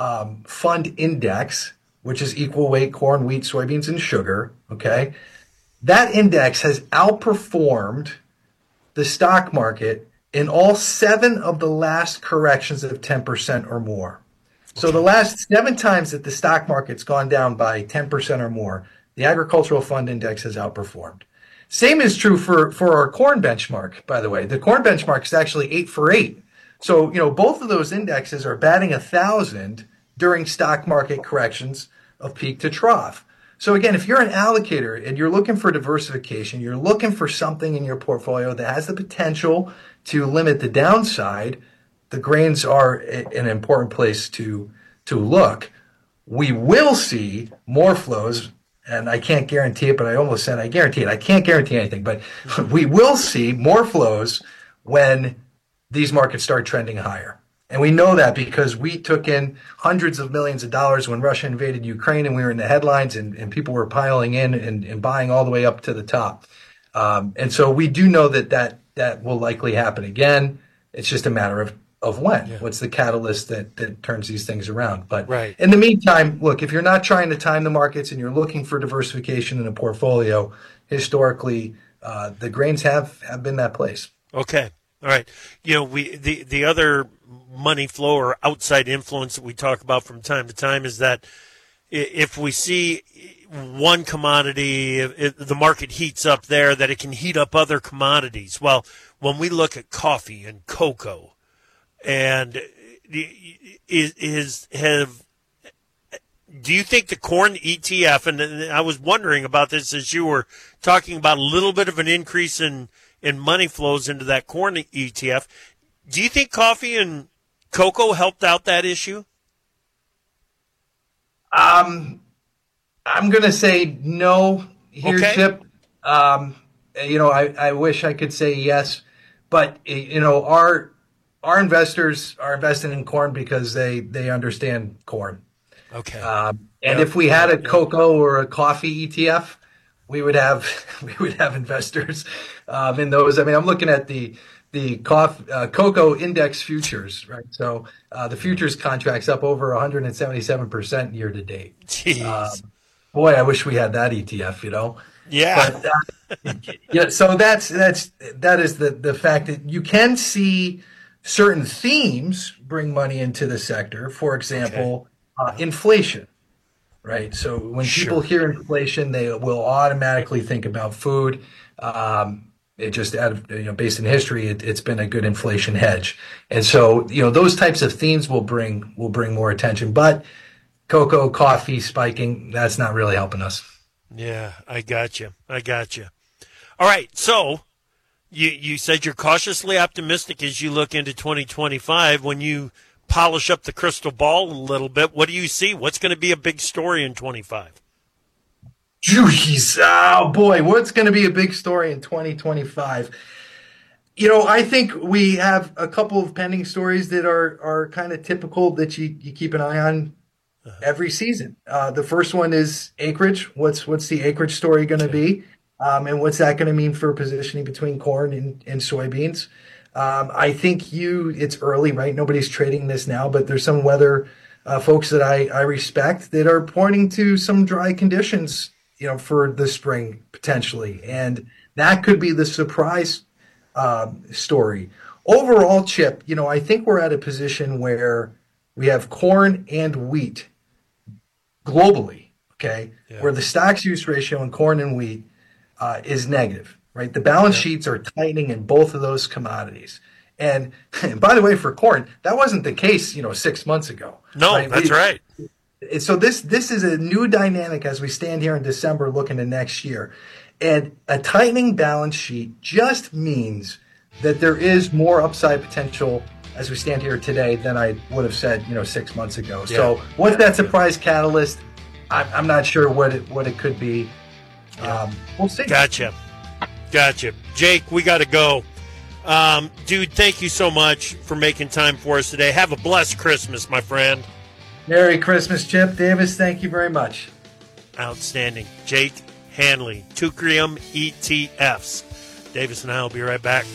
fund index, which is equal weight corn, wheat, soybeans, and sugar. Okay, that index has outperformed the stock market in all 7 of the last corrections of 10% or more. So the last 7 times that the stock market's gone down by 10% or more, the agricultural fund index has outperformed. Same is true for our corn benchmark, by the way. The corn benchmark is actually 8 for 8. So, both of those indexes are batting 1,000 during stock market corrections of peak to trough. So again, if you're an allocator and you're looking for diversification, you're looking for something in your portfolio that has the potential to limit the downside, the grains are an important place to look. We will see more flows, and I can't guarantee it, but I almost said I guarantee it. I can't guarantee anything, but we will see more flows when these markets start trending higher. And we know that because we took in hundreds of millions of dollars when Russia invaded Ukraine and we were in the headlines and people were piling in and buying all the way up to the top. And so we do know that will likely happen again. It's just a matter of when. Yeah. What's the catalyst that turns these things around? But in the meantime, look, if you're not trying to time the markets and you're looking for diversification in a portfolio, historically, the grains have been that place. Okay. All right. The other money flow or outside influence that we talk about from time to time is that if we see one commodity, the market heats up there, that it can heat up other commodities. Well, when we look at coffee and cocoa, and do you think the corn ETF, and I was wondering about this as you were talking about a little bit of an increase in money flows into that corn ETF, do you think coffee and cocoa helped out that issue? I'm going to say no here, Chip. I wish I could say yes, but our investors are investing in corn because they understand corn. Okay. And if we had a cocoa or a coffee ETF, we would have investors in those. I mean, I'm looking at the cocoa index futures, right? So the futures contract's up over 177% year to date. Jeez. Boy, I wish we had that ETF, Yeah. But, so that is the fact that you can see certain themes bring money into the sector. For example, inflation, right? So when people hear inflation, they will automatically think about food. It just based in history, it's been a good inflation hedge. And so, those types of themes will bring more attention, but cocoa, coffee spiking, that's not really helping us. Yeah, I got you. All right. So, You said you're cautiously optimistic as you look into 2025. When you polish up the crystal ball a little bit, what do you see? What's going to be a big story in 25? Jeez, oh boy, what's going to be a big story in 2025? You know, I think we have a couple of pending stories that are kind of typical that you keep an eye on every season. The first one is acreage. What's the acreage story going to be? And what's that going to mean for positioning between corn and soybeans? I think it's early, right? Nobody's trading this now, but there's some weather folks that I respect that are pointing to some dry conditions, you know, for the spring potentially. And that could be the surprise story. Overall, Chip, you know, I think we're at a position where we have corn and wheat globally, okay, where the stocks-use ratio in corn and wheat is negative, right? The balance sheets are tightening in both of those commodities. And by the way, for corn, that wasn't the case, you know, 6 months ago. No, right? That's right. So this is a new dynamic as we stand here in December looking to next year. And a tightening balance sheet just means that there is more upside potential as we stand here today than I would have said, you know, 6 months ago. Yeah. So what's that surprise catalyst? I'm not sure what it could be. We'll see. Gotcha. Jake, we got to go. Dude, thank you so much for making time for us today. Have a blessed Christmas, my friend. Merry Christmas, Chip. Davis, thank you very much. Outstanding. Jake Handley, Teucrium ETFs. Davis and I will be right back.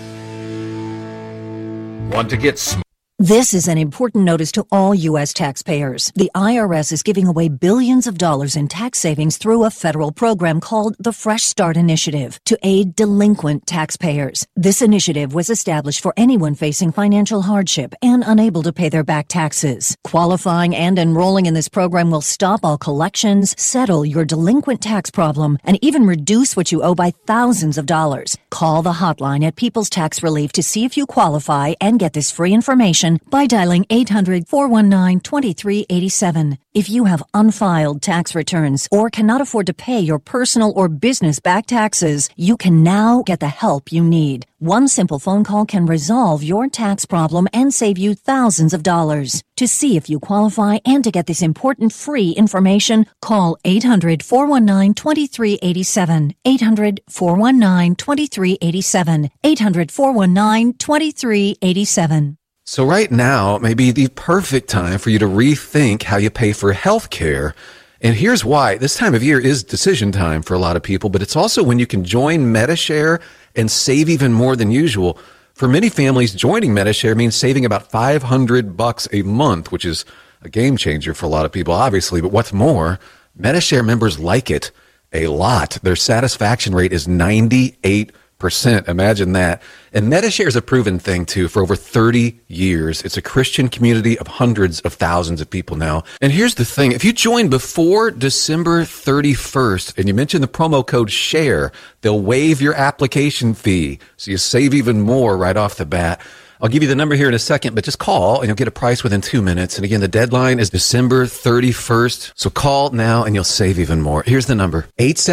Want to get smart? This is an important notice to all U.S. taxpayers. The IRS is giving away billions of dollars in tax savings through a federal program called the Fresh Start Initiative to aid delinquent taxpayers. This initiative was established for anyone facing financial hardship and unable to pay their back taxes. Qualifying and enrolling in this program will stop all collections, settle your delinquent tax problem, and even reduce what you owe by thousands of dollars. Call the hotline at People's Tax Relief to see if you qualify and get this free information by dialing 800-419-2387. If you have unfiled tax returns or cannot afford to pay your personal or business back taxes, you can now get the help you need. One simple phone call can resolve your tax problem and save you thousands of dollars. To see if you qualify and to get this important free information, call 800-419-2387. 800-419-2387. 800-419-2387. So right now may be the perfect time for you to rethink how you pay for health care. And here's why. This time of year is decision time for a lot of people, but it's also when you can join Medi-Share and save even more than usual. For many families, joining Medi-Share means saving about $500 a month, which is a game changer for a lot of people, obviously. But what's more, Medi-Share members like it a lot. Their satisfaction rate is 98%. Imagine that. And Medi-Share is a proven thing, too, for over 30 years. It's a Christian community of hundreds of thousands of people now. And here's the thing. If you join before December 31st and you mention the promo code SHARE, they'll waive your application fee. So you save even more right off the bat. I'll give you the number here in a second, but just call and you'll get a price within 2 minutes. And again, the deadline is December 31st. So call now and you'll save even more. Here's the number.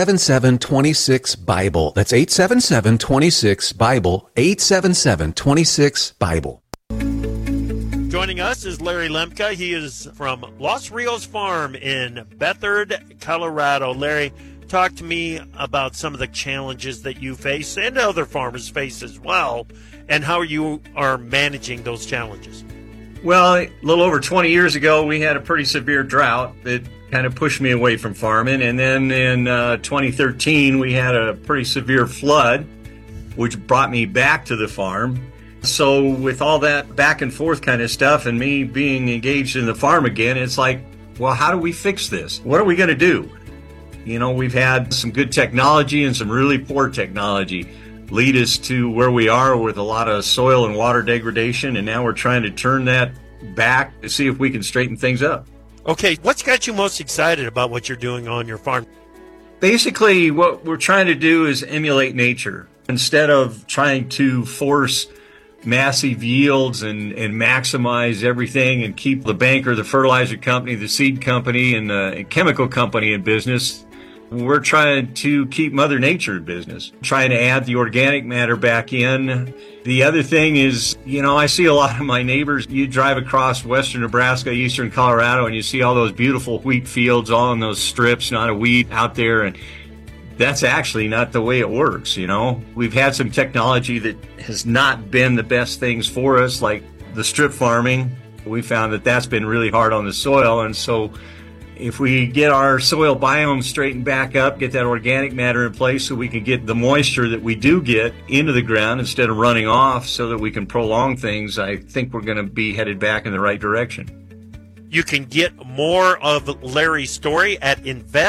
877-26-BIBLE. That's 877-26-BIBLE. 877-26-BIBLE. Joining us is Larry Lemke. He is from Los Rios Farm in Bethard, Colorado. Larry, talk to me about some of the challenges that you face and other farmers face as well, and how you are managing those challenges. Well, a little over 20 years ago, we had a pretty severe drought that kind of pushed me away from farming. And then in 2013, we had a pretty severe flood, which brought me back to the farm. So with all that back and forth kind of stuff and me being engaged in the farm again, it's like, well, how do we fix this? What are we going to do? You know, we've had some good technology and some really poor technology lead us to where we are with a lot of soil and water degradation, and now we're trying to turn that back to see if we can straighten things up. Okay, what's got you most excited about what you're doing on your farm? Basically, what we're trying to do is emulate nature. Instead of trying to force massive yields and maximize everything and keep the banker, the fertilizer company, the seed company, and the chemical company in business, We're trying to keep Mother Nature in business, trying to add the organic matter back in. The other thing is, I see a lot of my neighbors. You drive across western Nebraska, eastern Colorado, and you see all those beautiful wheat fields all in those strips, not a weed out there. And that's actually not the way it works, We've had some technology that has not been the best things for us, like the strip farming. We found that that's been really hard on the soil. And so if we get our soil biome straightened back up, get that organic matter in place so we can get the moisture that we do get into the ground instead of running off so that we can prolong things, I think we're going to be headed back in the right direction. You can get more of Larry's story at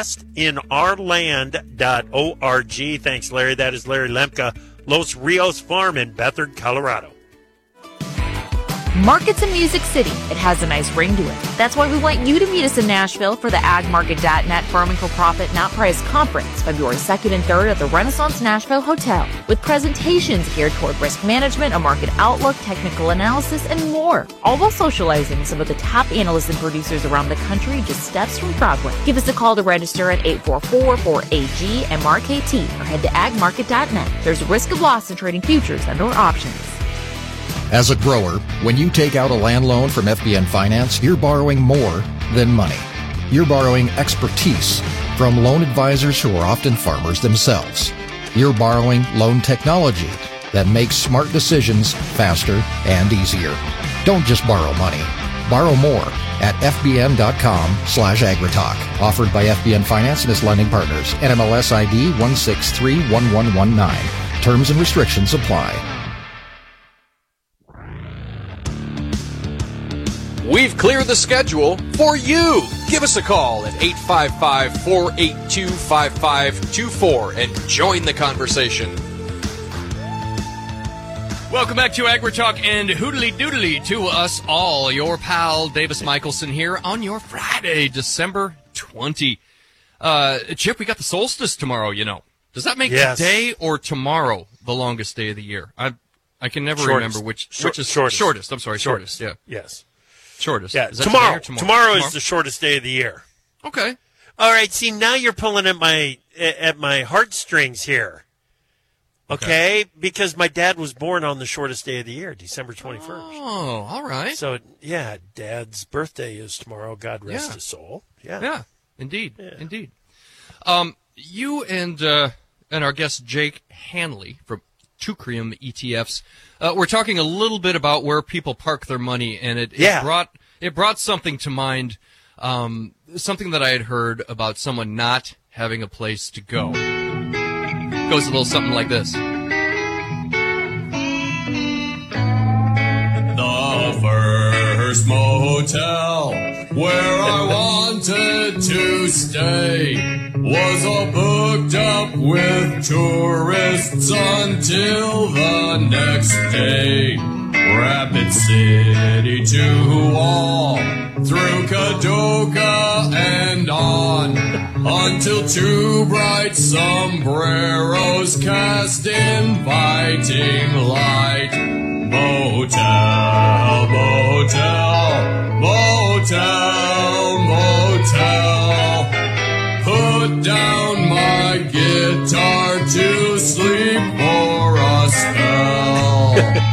investinourland.org. Thanks, Larry. That is Larry Lemke, Los Rios Farm in Bethard, Colorado. Market's in Music City. It has a nice ring to it. That's why we want you to meet us in Nashville for the AgMarket.net Farming for Profit Not Price Conference, February 2nd and 3rd at the Renaissance Nashville Hotel, with presentations geared toward risk management, a market outlook, technical analysis, and more, all while socializing with some of the top analysts and producers around the country just steps from Broadway. Give us a call to register at 844-4AG-MRKT or head to AgMarket.net. There's a risk of loss in trading futures and/or options. As a grower, when you take out a land loan from FBN Finance, you're borrowing more than money. You're borrowing expertise from loan advisors who are often farmers themselves. You're borrowing loan technology that makes smart decisions faster and easier. Don't just borrow money. Borrow more at fbn.com/agritalk. Offered by FBN Finance and its lending partners. NMLS ID 1631119. Terms and restrictions apply. We've cleared the schedule for you. Give us a call at 855-482-5524 and join the conversation. Welcome back to AgriTalk and Hoodly Doodly to us all. Your pal Davis Michelson here on your Friday, December 20. Chip, we got the solstice tomorrow, Does that make today or tomorrow the longest day of the year? I can never remember which is shortest. I'm sorry, shortest. Yeah. Yes. Shortest. Yeah, tomorrow is the shortest day of the year. Okay. All right. See, now you're pulling at my heartstrings here. Okay? Because my dad was born on the shortest day of the year, December 21st. Oh, all right. So, yeah, Dad's birthday is tomorrow. God rest his soul. Yeah. Yeah. Indeed. Yeah. Indeed. You and our guest Jake Hanley from Teucrium ETFs. We're talking a little bit about where people park their money, and it brought something to mind, something that I had heard about someone not having a place to go. It goes a little something like this. The first motel where I wanted to stay was all booked up with tourists until the next day. Rapid City to Wall, through Cadoga and on, until two bright sombreros cast inviting light. Motel, motel, motel, motel. Put down my guitar to sleep for a spell.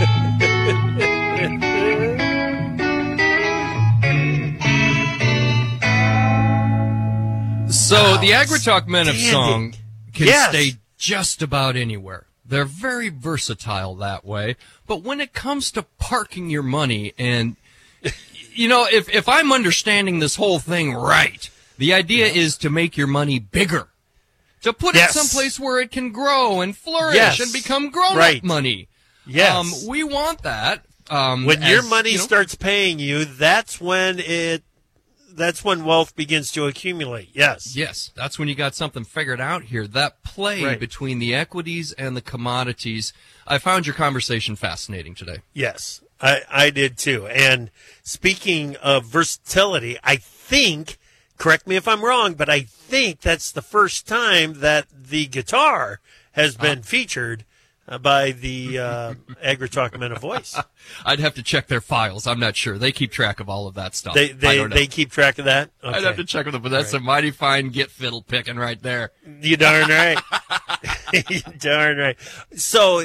So the AgriTalk Men of Song can stay just about anywhere. They're very versatile that way. But when it comes to parking your money and, if I'm understanding this whole thing right, the idea is to make your money bigger. To put it someplace where it can grow and flourish and become grown-up money. Yes. We want that. When your money starts paying you, that's when wealth begins to accumulate. Yes. Yes. That's when you got something figured out here. That play between the equities and the commodities. I found your conversation fascinating today. Yes, I did too. And speaking of versatility, I think, correct me if I'm wrong, but I think that's the first time that the guitar has been featured by the AgriTalk Men of Voice. I'd have to check their files. I'm not sure. They keep track of all of that stuff. They keep track of that? Okay. I'd have to check with them, but that's a mighty fine get fiddle picking right there. You darn right. You darn right. So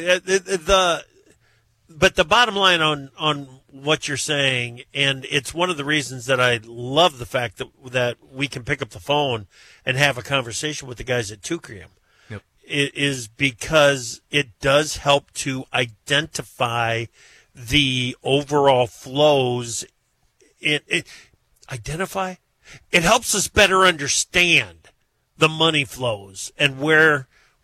but the bottom line on what you're saying, and it's one of the reasons that I love the fact that we can pick up the phone and have a conversation with the guys at Teucrium. It is because it does help to identify the overall flows. It helps us better understand the money flows and where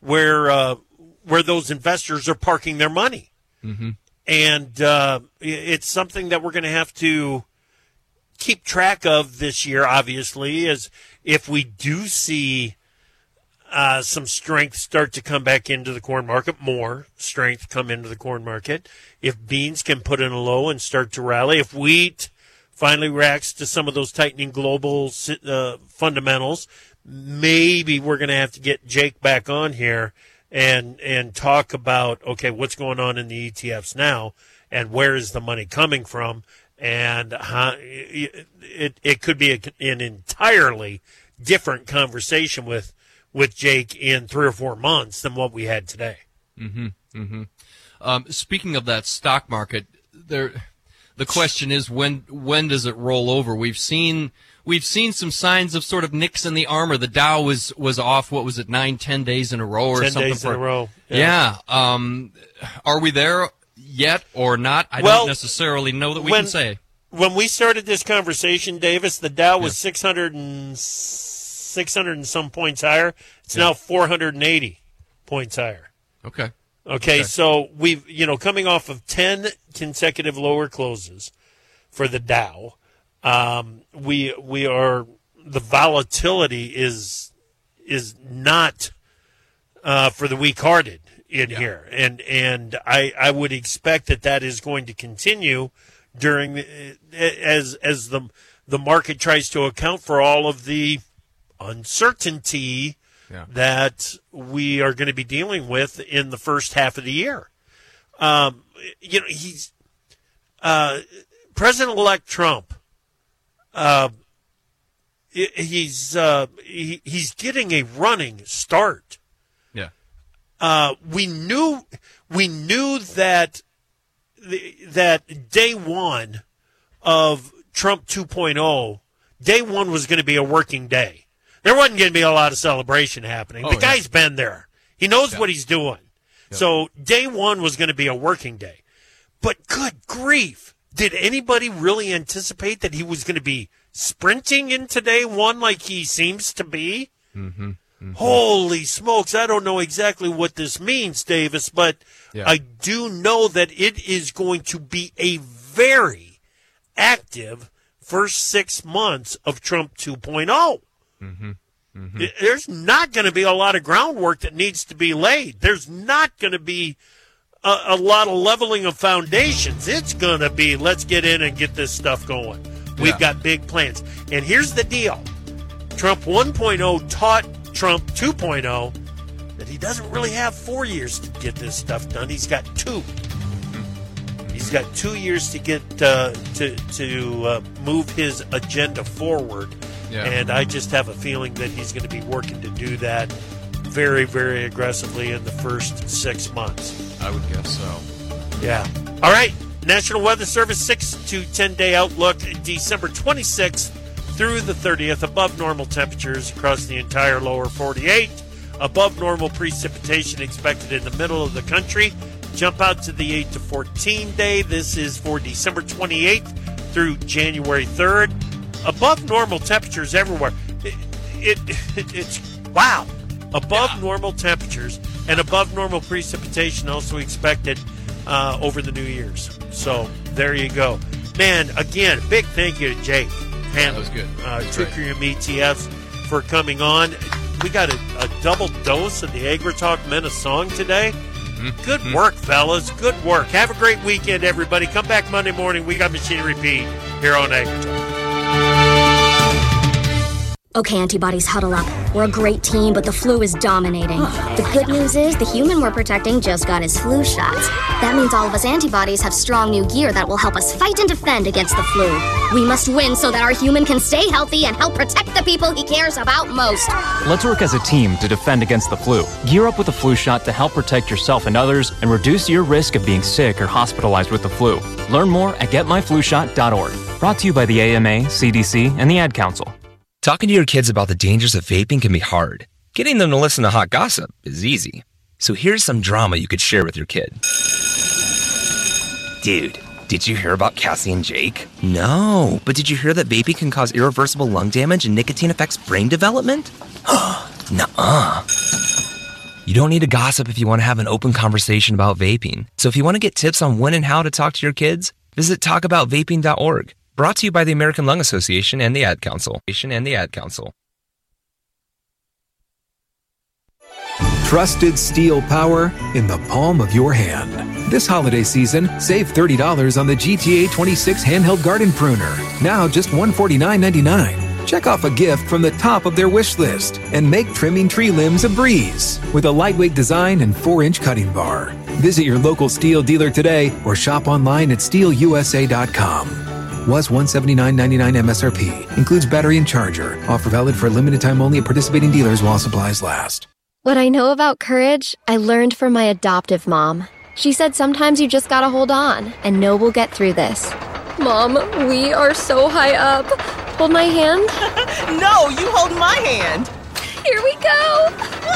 those investors are parking their money. Mm-hmm. And it's something that we're going to have to keep track of this year, obviously, as if we do see some strength start to come back into the corn market, more strength come into the corn market. If beans can put in a low and start to rally, if wheat finally reacts to some of those tightening global fundamentals, maybe we're going to have to get Jake back on here and talk about, okay, what's going on in the ETFs now and where is the money coming from, and how it could be an entirely different conversation with Jake in 3 or 4 months than what we had today. Mm-hmm. Mm-hmm. Speaking of that stock market, the question is when does it roll over? We've seen some signs of sort of nicks in the armor. The Dow was off. What was it? 9-10 days in a row or 10 something? 10 days in a row. Yeah. Are we there yet or not? I don't necessarily know that we can say. When we started this conversation, Davis, the Dow was 600 and some points higher. It's now 480 points higher. Okay, so we've, coming off of 10 consecutive lower closes for the Dow, we are, the volatility is not for the weak-hearted in here, and I would expect that is going to continue during as the market tries to account for all of the uncertainty that we are going to be dealing with in the first half of the year. He's President-elect Trump. He's getting a running start. Yeah. We knew that day one of Trump 2.0, day one was going to be a working day. There wasn't going to be a lot of celebration happening. The guy's been there. He knows what he's doing. Yeah. So day one was going to be a working day. But good grief, did anybody really anticipate that he was going to be sprinting into day one like he seems to be? Mm-hmm. Mm-hmm. Holy smokes, I don't know exactly what this means, Davis, but I do know that it is going to be a very active first 6 months of Trump 2.0. Mm-hmm. Mm-hmm. There's not going to be a lot of groundwork that needs to be laid. There's not going to be a lot of leveling of foundations. It's going to be, let's get in and get this stuff going. We've got big plans. And here's the deal. Trump 1.0 taught Trump 2.0 that he doesn't really have 4 years to get this stuff done. He's got 2. He's got 2 years to get to move his agenda forward. Yeah. And I just have a feeling that he's going to be working to do that very, very aggressively in the first 6 months. I would guess so. Yeah. All right. National Weather Service 6 to 10 day outlook, December 26th through the 30th. Above normal temperatures across the entire lower 48. Above normal precipitation expected in the middle of the country. Jump out to the 8 to 14 day. This is for December 28th through January 3rd. Above normal temperatures everywhere. It's wow. Above normal temperatures and above normal precipitation also expected over the New Year's. So there you go. Man, again, big thank you to Jake Handler. That was good. Teucrium ETFs for coming on. We got a double dose of the AgriTalk Men of Song today. Mm-hmm. Good work, fellas. Good work. Have a great weekend, everybody. Come back Monday morning. We got Machinery Pete here on AgriTalk. Okay, antibodies, huddle up. We're a great team, but the flu is dominating. The good news is the human we're protecting just got his flu shots. That means all of us antibodies have strong new gear that will help us fight and defend against the flu. We must win so that our human can stay healthy and help protect the people he cares about most. Let's work as a team to defend against the flu. Gear up with a flu shot to help protect yourself and others and reduce your risk of being sick or hospitalized with the flu. Learn more at getmyflushot.org. Brought to you by the AMA, CDC, and the Ad Council. Talking to your kids about the dangers of vaping can be hard. Getting them to listen to hot gossip is easy. So here's some drama you could share with your kid. Dude, did you hear about Cassie and Jake? No, but did you hear that vaping can cause irreversible lung damage and nicotine affects brain development? Nuh-uh. You don't need to gossip if you want to have an open conversation about vaping. So if you want to get tips on when and how to talk to your kids, visit talkaboutvaping.org. Brought to you by the American Lung Association and the Ad Council. Trusted steel power in the palm of your hand. This holiday season, save $30 on the GTA 26 handheld garden pruner. Now just $149.99. Check off a gift from the top of their wish list and make trimming tree limbs a breeze with a lightweight design and 4-inch cutting bar. Visit your local Steel dealer today or shop online at steelusa.com. Was $179.99 MSRP. Includes battery and charger. Offer valid for a limited time only at participating dealers while supplies last. What I know about courage, I learned from my adoptive mom. She said sometimes you just gotta hold on and know we'll get through this. Mom, we are so high up. Hold my hand. No, you hold my hand. Here we go.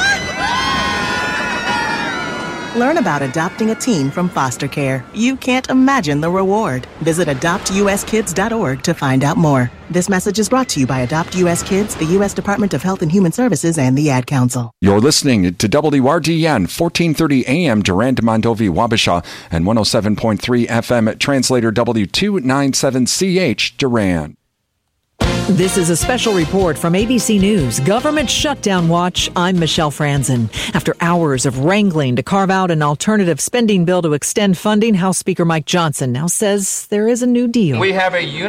Learn about adopting a teen from foster care. You can't imagine the reward. Visit adoptuskids.org to find out more. This message is brought to you by Adopt U.S. Kids, the U.S. Department of Health and Human Services, and the Ad Council. You're listening to WRDN, 1430 AM, Durand, Mondovi, Wabasha, and 107.3 FM, translator W297CH, Durand. This is a special report from ABC News, Government Shutdown Watch. I'm Michelle Franzen. After hours of wrangling to carve out an alternative spending bill to extend funding, House Speaker Mike Johnson now says there is a new deal. We have a